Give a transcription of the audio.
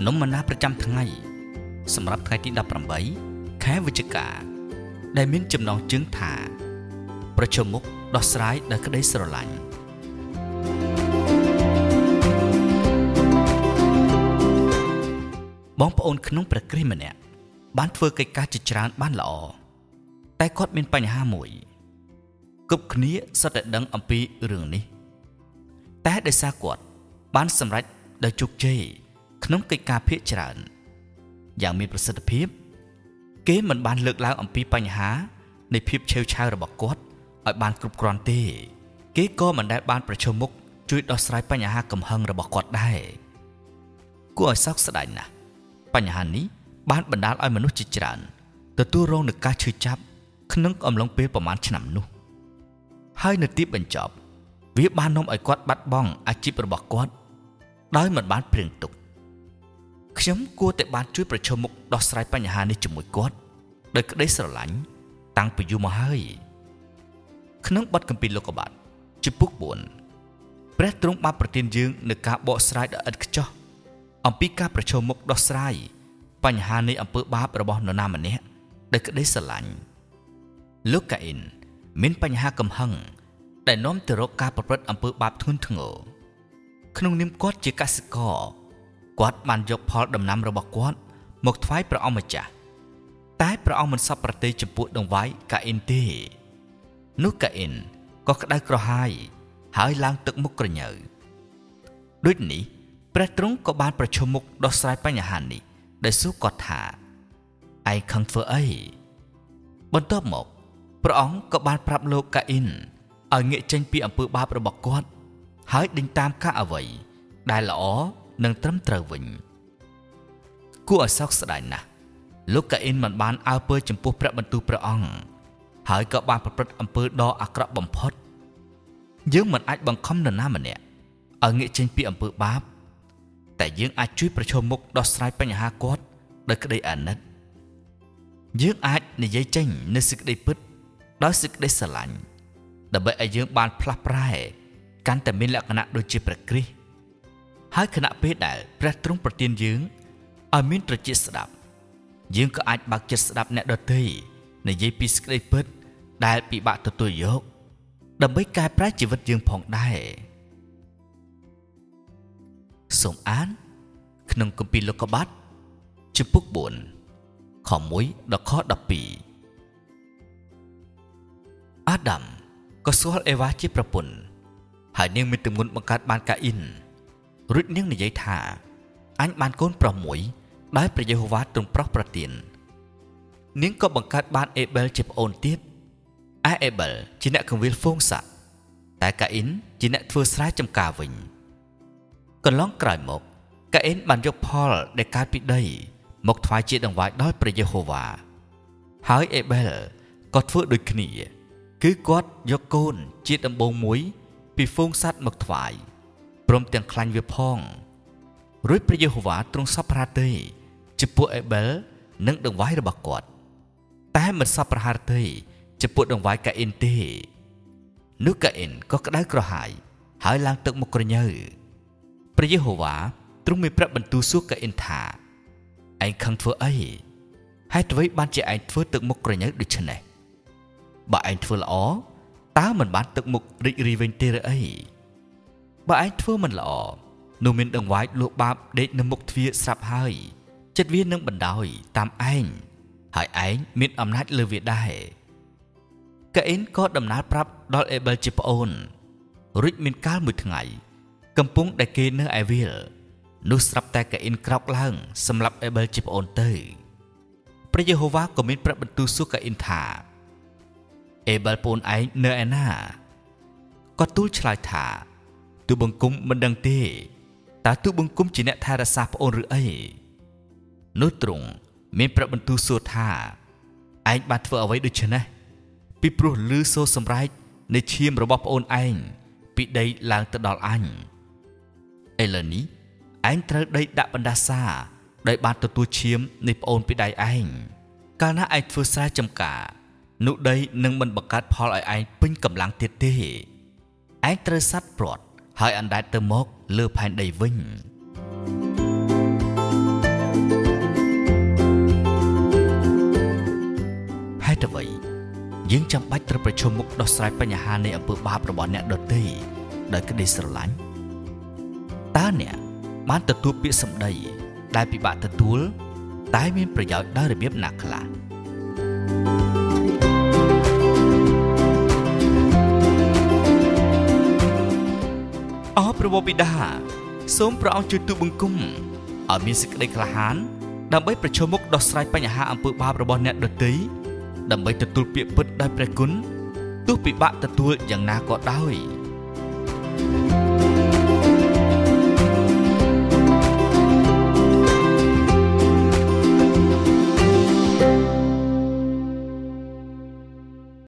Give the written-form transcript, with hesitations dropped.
នំមណាប្រចាំថ្ងៃសម្រាប់ថ្ងៃទី18ខែវិច្ឆិកាដែលមានចំណងជើងថាប្រជុំមុខដោះស្រាយដោយក្តីស្រឡាញ់បងប្អូនក្នុងព្រះគ្រីស្ទម្នាក់បានធ្វើកិច្ចការជាច្រើនបានល្អតែគាត់មានបញ្ហាមួយគ្រប់គ្នាសុទ្ធតែដឹងអំពីរឿងនេះតែដោយសារគាត់បានសម្រេចដោយជោគជ័យក្នុងកិច្ចការភាគច្រើនយ៉ាងមានប្រសិទ្ធភាពគេមិនបានលើកឡើងអំពីបញ្ហានៃភាពឆេវឆាវរបស់គាត់ឲ្យបានគ្រប់គ្រាន់ទេគេក៏មិនដែលបានប្រឈមមុខជួយដោះស្រាយបញ្ហាកំហឹងរបស់គាត់ដែរគួរឲ្យសោកស្ដាយណាស់បញ្ហានេះបានបណ្ដាលឲ្យមនុស្សជាច្រើនទទួលរងនឹងការឈឺចាប់ក្នុងអំឡុងពេលប្រមាណឆ្នាំនោះហើយនៅទីបញ្ចប់វាបាននាំឲ្យគាត់បាត់បង់អាជីពរបស់គាត់ដោយមិនបានព្រៀងទុកខ្ញុំគួរតែបានជួយប្រឈមមុខដោះស្រាយបញ្ហានេះជាមួយគាត់ដោយក្តីស្រឡាញ់តាំងពីយូរមកហើយក្នុងបទគម្ពីរលោកុបាទជំពូក4ព្រះទ្រង់បានប្រទានយើងនូវការបកស្រាយដ៏ឥតខ្ចោះអំពីការប្រឈមមុខដោះស្រាយបញ្ហានៃអំពើបាបរបស់នរណាម្នាក់ដោយក្តីស្រឡាញ់លោកកាអ៊ីនមានបញ្ហាកំហឹងដែលនាំទៅរកការប្រព្រឹត្តអំពើបាបធ្ងន់ធ្ងរក្នុងនាមគាត់ជាកសិករគាត់បានយកផលដំណាំរបស់គាត់មកថ្វាយព្រះអង្គម្ចាស់តែព្រះអង្គមិនសប្បុរសទេចំពោះដង្វាយកាអ៊ីនទេនោះកាអ៊ីនក៏ក្តៅក្រហាយហើយឡើងទឹកមុខក្រញើដូចនេះព្រះទ្រង់ក៏បានប្រឈមមុខដោះស្រាយបញ្ហានេះដោយសួរគាត់ថាឯងខឹងធ្វើអីបន្ទាប់មកព្រះអង្គក៏បានប្រាប់លោកកាអ៊ីនឲ្យងាកចេញពីអំពើបាបរបស់គាត់ហើយដេញតាមការអ្វីដែលល្អនិងត្រឹមត្រូវវិញគួរឲ្យសោកស្ដាយណាស់លោកកាអ៊ីនមិនបានអើពើចំពោះព្រះបន្ទូលព្រះអង្គហើយក៏បានប្រព្រឹត្តអំពើដ៏អាក្រក់បំផុតយើងមិនអាចបង្ខំនរណាម្នាក់ឲ្យងាកចេញពីអំពើបាបតែយើងអាចជួយប្រឈមមុខដោះស្រាយបញ្ហាគាត់ដោយក្តីអាណិតយើងអាចនិយាយចេញនូវសេចក្តីពិតដោយសេចក្តីស្រឡាញ់ដើម្បីឲ្យយើងបានផ្លាស់ប្រែកាន់តែមានលក្ខណៈដូចជាព្រះគ្រីស្ទហើយខណៈពេលដែលព្រះទ្រង់ប្រទានយើងឲ្យមានត្រចៀកស្ដាប់យើងក៏អាចបើកចិត្តស្ដាប់អ្នកដទៃនិយាយពីសេចក្តីពិតដែលពិបាកទទួលយកដើម្បីកែប្រែជីវិតយើងផងដែរសូមអានក្នុងគម្ពីរលោកុបាទជំពូក4ខ1ដល់ខ12អាដាមក៏ស្គាល់អេវ៉ាជាប្រពន្ធហើយនាងមានទម្ងន់បង្កើតបានកាអ៊ីនរួចនាងនិយាយថាអញបានកូនប្រុសមួយដែលព្រះយេហូវ៉ាទ្រង់ប្រោសប្រទាននាងក៏បង្កើតបានអេប៊ែលជាប្អូនទៀតឯអេប៊ែលជាអ្នកគង្វាលហ្វូងសត្វតែកាអ៊ីនជាអ្នកធ្វើស្រែចម្ការវិញកន្លងក្រោយមកកាអ៊ីនបានយកផលដែលកើតពីដីមកថ្វាយជាដង្វាយដល់ព្រះយេហូវ៉ាហើយអេប៊ែលក៏ធ្វើដូចគ្នាគឺគាត់យកកូនជាដំបូងមួយពីហ្វូងសត្វមកថ្វាយព្រមទាំងខ្លាញ់វាផងរួចព្រះយេហូវ៉ាទ្រង់សប្បុរសទេចំពោះអេប៊ែលនិងដង្វាយរបស់គាត់តែមិនសប្បុរសទេចំពោះដង្វាយកាអ៊ីនទេនោះកាអ៊ីនក៏ក្តៅក្រហាយហើយឡើងទឹកមុខក្រញើព្រះយេហូវ៉ាទ្រង់មានប្រាប់បន្ទូលសួរកាអ៊ីនថាឯងខឹងធ្វើអីហេតុអ្វីបានជាឯងធ្វើទឹកមុខក្រញើដូច្នេះបើឯងធ្វើល្អតើមិនបានទឹកមុខរីករាយវិញទេឬអីបើឯងធ្វើមិនល្អនោះមានដង្វាយលួបាបដេកនៅមុខទ្វារស្រាប់ហើយចិត្តវានឹងបណ្ដោយតាមឯងហើយឯងមានអំណាចលើវាដែរកាអ៊ីនក៏ដំណើរប្រាប់ដល់អេប៊ែលជាប្អូនរួចមានកាលមួយថ្ងៃកំពុងដែលគេនៅឯវាលនោះស្រាប់តែកាអ៊ីនក្រោកឡើងសម្រាប់អេប៊ែលជាប្អូនទៅព្រះយេហូវ៉ាក៏មានប្រាប់បន្ទូលសួរកាអ៊ីនថាអេប៊ែលប្អូនឯងនៅឯណាគាត់ទូលឆ្លើយថាទូបង្គំមិនដឹងទេតើទូបង្គំជាអ្នកថែរក្សាប្អូនឬអីនោះទ្រង់មានប្រាប់បន្ទូលសួរថាឯងបានធ្វើអ្វីដូច្នេះពីព្រោះឮសូរសម្រែកនៃឈាមរបស់ប្អូនឯងពីដីឡើងទៅដល់អញឥឡូវនេះឯងត្រូវដីដាក់បណ្ដាសាដោយបានទទួលឈាមនៃប្អូនពីដៃឯងកាលណាឯងធ្វើស្រែចម្ការនោះដីនឹងមិនបង្កើតផលឲ្យឯងពេញកម្លាំងទៀតទេឯងត្រូវសัตว์ព្រាត់ហើយអណ្ដែតទៅមកលើផែនដីវិញយើងចាំបាច់ត្រូវប្រឈមមុខដោះស្រាយបញ្ហានៃអំពើបាបរបស់អ្នកដទៃដោយក្តីស្រឡាញ់តើអ្នកបានទទួលពាក្យសម្ដីដែលពិបាកទទួលតែមានប្រយោជន៍ដោយរបៀបណាខ្លះអរព្រះបិតាសូមព្រះអង្គជួយទូលបង្គំឲ្យមានសេចក្តីក្លាហានដើម្បីប្រឈមមុខដោះស្រាយបញ្ហាអំពើបាបរបស់អ្នកដទៃដើម្បីទទួលពាក្យពិតដោយព្រះគុណទោះពិបាកទទួលយ៉ាងណាក៏ដោយ